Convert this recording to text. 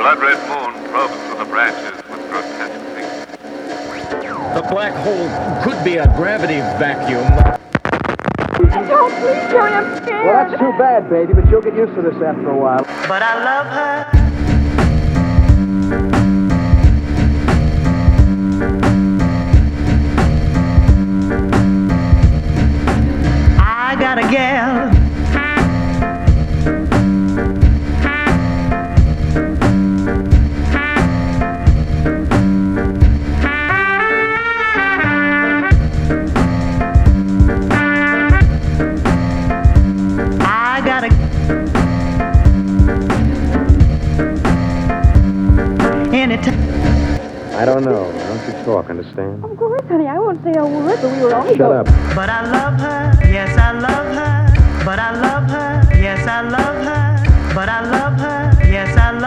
blood-red moon probes through the branches with grotesque fingers. The black hole could be a gravity vacuum. Don't, please, Jerry, I'm scared. Well, that's too bad, baby, but you'll get used to this after a while. But I love her. I got a gal. I got a anytime. I don't know. Don't you talk, understand? Of course, honey, I won't say a word, but we were all Shut up. But I love her, yes, I love her. But I love her, yes, I love her. But I love her, yes, I love her.